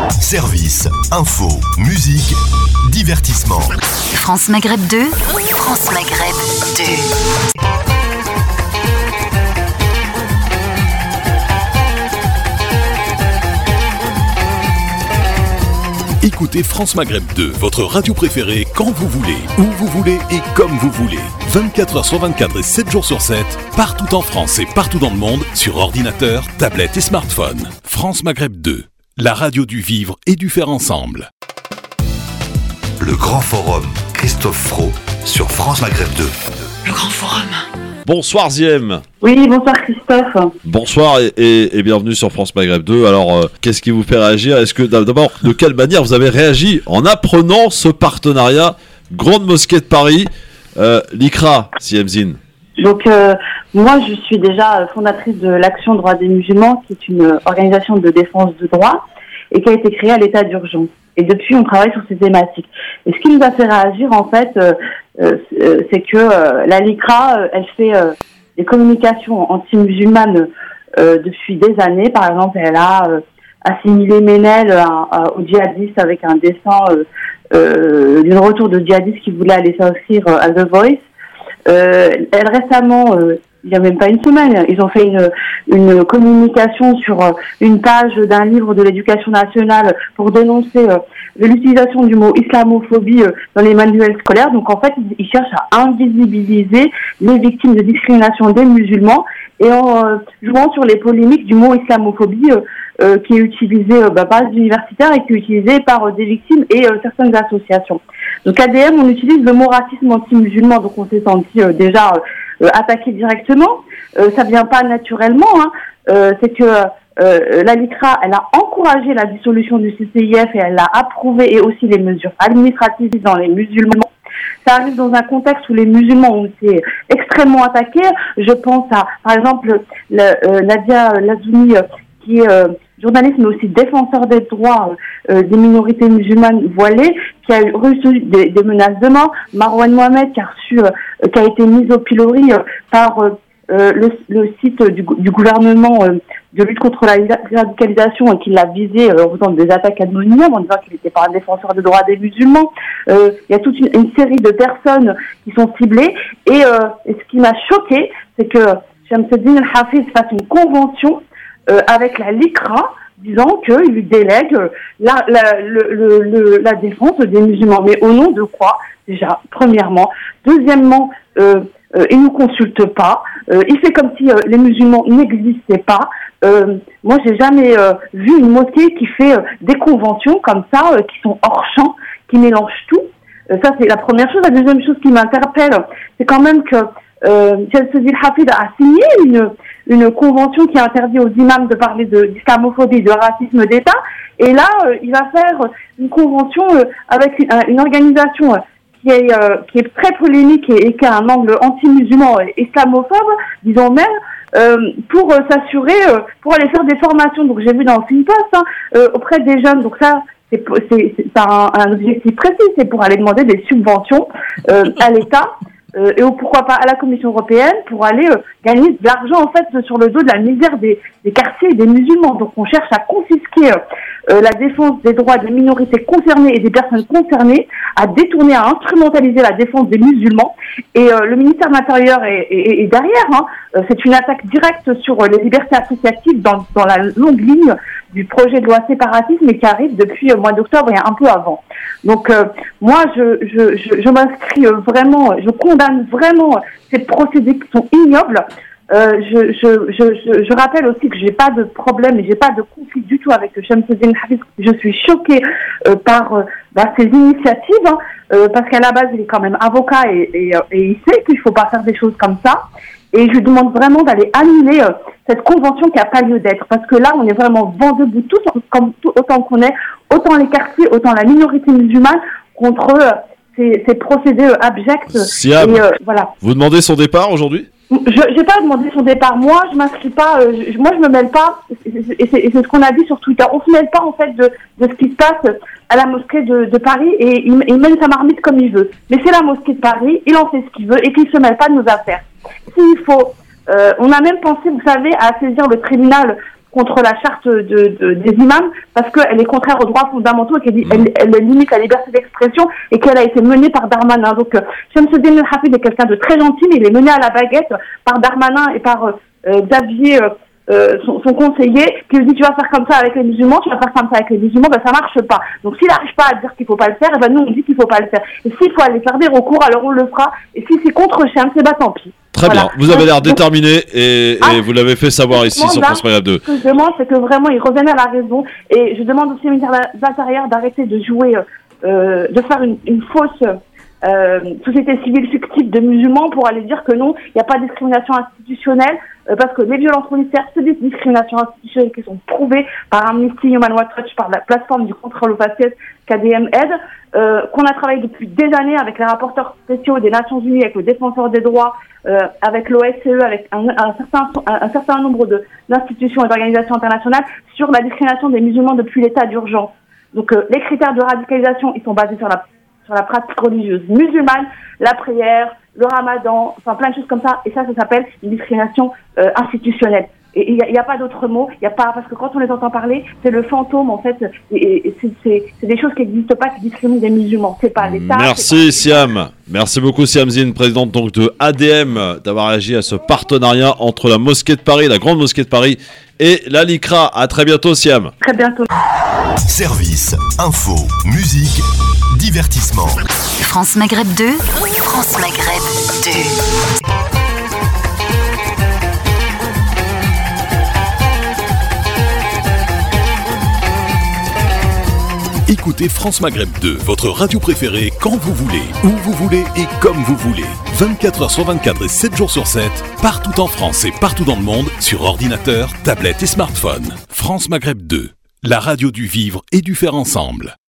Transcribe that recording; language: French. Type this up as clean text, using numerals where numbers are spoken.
Service, info, musique, divertissement. France Maghreb 2, France Maghreb 2. Écoutez France Maghreb 2, votre radio préférée quand vous voulez, où vous voulez et comme vous voulez. 24 heures sur 24 et 7 jours sur 7, partout en France et partout dans le monde, sur ordinateur, tablette et smartphone. France Maghreb 2, la radio du vivre et du faire ensemble. Le Grand Forum, Christophe Fro, sur France Maghreb 2. Le Grand Forum. Bonsoir Ziem. Oui, bonsoir Christophe. Bonsoir et bienvenue sur France Maghreb 2. Alors, qu'est-ce qui vous fait réagir ? Est-ce que d'abord, de quelle manière vous avez réagi en apprenant ce partenariat Grande Mosquée de Paris, l'ICRA, Siemzine ? Donc, moi, je suis déjà fondatrice de l'Action Droits des Musulmans, qui est une organisation de défense de droits et qui a été créée à l'état d'urgence. Et depuis, on travaille sur ces thématiques. Et ce qui nous a fait réagir, en fait, c'est que la LICRA, elle fait des communications anti-musulmanes depuis des années. Par exemple, elle a assimilé Ménel aux djihadistes avec un dessin d'un retour de djihadistes qui voulait aller s'inscrire à The Voice. Elle récemment, il n'y a même pas une semaine, ils ont fait une communication sur une page d'un livre de l'éducation nationale pour dénoncer l'utilisation du mot islamophobie dans les manuels scolaires. Donc en fait, ils cherchent à invisibiliser les victimes de discrimination des musulmans et en jouant sur les polémiques du mot islamophobie qui est utilisé par les universitaires et qui est utilisé par des victimes et certaines associations. Donc ADM, on utilise le mot racisme anti-musulman, donc on s'est senti déjà attaqué directement. Ça vient pas naturellement, c'est que la LICRA, elle a encouragé la dissolution du CCIF et elle a approuvé et aussi les mesures administratives dans les musulmans. Ça arrive dans un contexte où les musulmans ont été extrêmement attaqués. Je pense à, par exemple, Nadia Lazoumi, qui est journaliste mais aussi défenseur des droits des minorités musulmanes voilées, qui a reçu des menaces de mort. Marwan Mohamed, qui a été mis au pilori par le site du gouvernement de lutte contre la radicalisation et qui l'a visé en faisant des attaques anonymes en disant qu'il n'était pas un défenseur des droits des musulmans. Il y a toute une série de personnes qui sont ciblées et ce qui m'a choqué, c'est que Shamseddine El-Hafiz fasse une convention avec la LICRA disant qu'il lui délègue la défense des musulmans. Mais au nom de quoi, déjà, premièrement. Deuxièmement, il nous consulte pas. Il fait comme si les musulmans n'existaient pas. Moi, j'ai jamais vu une mosquée qui fait des conventions comme ça, qui sont hors champ, qui mélangent tout. Ça, c'est la première chose. La deuxième chose qui m'interpelle, c'est quand même que Shamseddine El-Hafiz a signé une convention qui interdit aux imams de parler d'islamophobie, de racisme d'État. Et là, il va faire une convention avec une organisation qui est très polémique et qui a un angle anti-musulman et islamophobe, disons même, pour s'assurer, pour aller faire des formations. Donc j'ai vu dans le Post auprès des jeunes. Donc ça, c'est un objectif précis, c'est pour aller demander des subventions à l'État. Et pourquoi pas à la Commission européenne pour aller gagner de l'argent en fait sur le dos de la misère des quartiers et des musulmans. Donc on cherche à confisquer la défense des droits des minorités concernées et des personnes concernées, à détourner, à instrumentaliser la défense des musulmans. Et le ministère de l'Intérieur est derrière. C'est une attaque directe sur les libertés associatives dans la longue ligne du projet de loi séparatisme et qui arrive depuis le mois d'octobre et un peu avant. Donc moi je m'inscris vraiment, je condamne vraiment ces procédés qui sont ignobles. Je rappelle aussi que j'ai pas de problème et j'ai pas de conflit du tout avec Shamseddine El-Hafiz. Je suis choquée par ces initiatives parce qu'à la base il est quand même avocat et il sait qu'il faut pas faire des choses comme ça. Et je lui demande vraiment d'aller annuler cette convention qui n'a pas lieu d'être. Parce que là, on est vraiment vent debout tous, autant qu'on est, autant les quartiers, autant la minorité musulmane, contre ces procédés abjects. Siam, voilà. Vous demandez son départ aujourd'hui ? Je n'ai pas demandé son départ. Moi, je m'inscris pas. Moi, je me mêle pas. Et c'est ce qu'on a dit sur Twitter. On se mêle pas en fait de ce qui se passe à la mosquée de Paris et il mène sa marmite comme il veut. Mais c'est la mosquée de Paris. Il en fait ce qu'il veut et qu'il se mêle pas de nos affaires. S'il faut, on a même pensé, vous savez, à saisir le tribunal contre la charte des imams parce qu'elle est contraire aux droits fondamentaux et qu'elle limite la liberté d'expression et qu'elle a été menée par Darmanin. Donc, Shamsuddin El-Hafid est quelqu'un de très gentil, mais il est mené à la baguette par Darmanin et par Xavier, son conseiller, qui lui dit tu vas faire comme ça avec les musulmans, tu vas faire comme ça avec les musulmans, ça marche pas. Donc s'il n'arrive pas à dire qu'il faut pas le faire, nous on dit qu'il faut pas le faire. Et s'il faut aller faire des recours, alors on le fera. Et si c'est contre Shams, tant pis. Très bien, vous avez l'air déterminé et vous l'avez fait savoir ici sur France Maghreb 2. Ce que je demande, c'est que vraiment ils reviennent à la raison. Et je demande aussi au ministère de l'Intérieur d'arrêter de jouer, de faire une fausse société civile fictive de musulmans pour aller dire que non, il n'y a pas de discrimination institutionnelle, parce que les violences policières, c'est des discriminations institutionnelles qui sont prouvées par Amnesty, Human Rights Watch, par la plateforme du contrôle aux faciès qu'ADM aide, qu'on a travaillé depuis des années avec les rapporteurs spéciaux des Nations Unies, avec le défenseur des droits, avec l'OSCE, avec un certain nombre d'institutions et d'organisations internationales sur la discrimination des musulmans depuis l'état d'urgence. Donc les critères de radicalisation, ils sont basés sur la pratique religieuse musulmane, la prière, le ramadan, enfin plein de choses comme ça. Et ça s'appelle une discrimination institutionnelle. Et il n'y a pas d'autre mot. Il y a pas, parce que quand on les entend parler, c'est le fantôme en fait. Et c'est des choses qui n'existent pas, qui discriminent des musulmans. C'est pas l'État. Merci Siam. Merci beaucoup Siam Zine, présidente donc de ADM, d'avoir réagi à ce partenariat entre la mosquée de Paris, la grande mosquée de Paris, et la LICRA. À très bientôt Siam. Très bientôt. Service, info, musique, divertissement. France Maghreb 2, France Maghreb 2. Écoutez France Maghreb 2, votre radio préférée quand vous voulez, où vous voulez et comme vous voulez. 24h sur 24 et 7 jours sur 7, partout en France et partout dans le monde, sur ordinateur, tablette et smartphone. France Maghreb 2, la radio du vivre et du faire ensemble.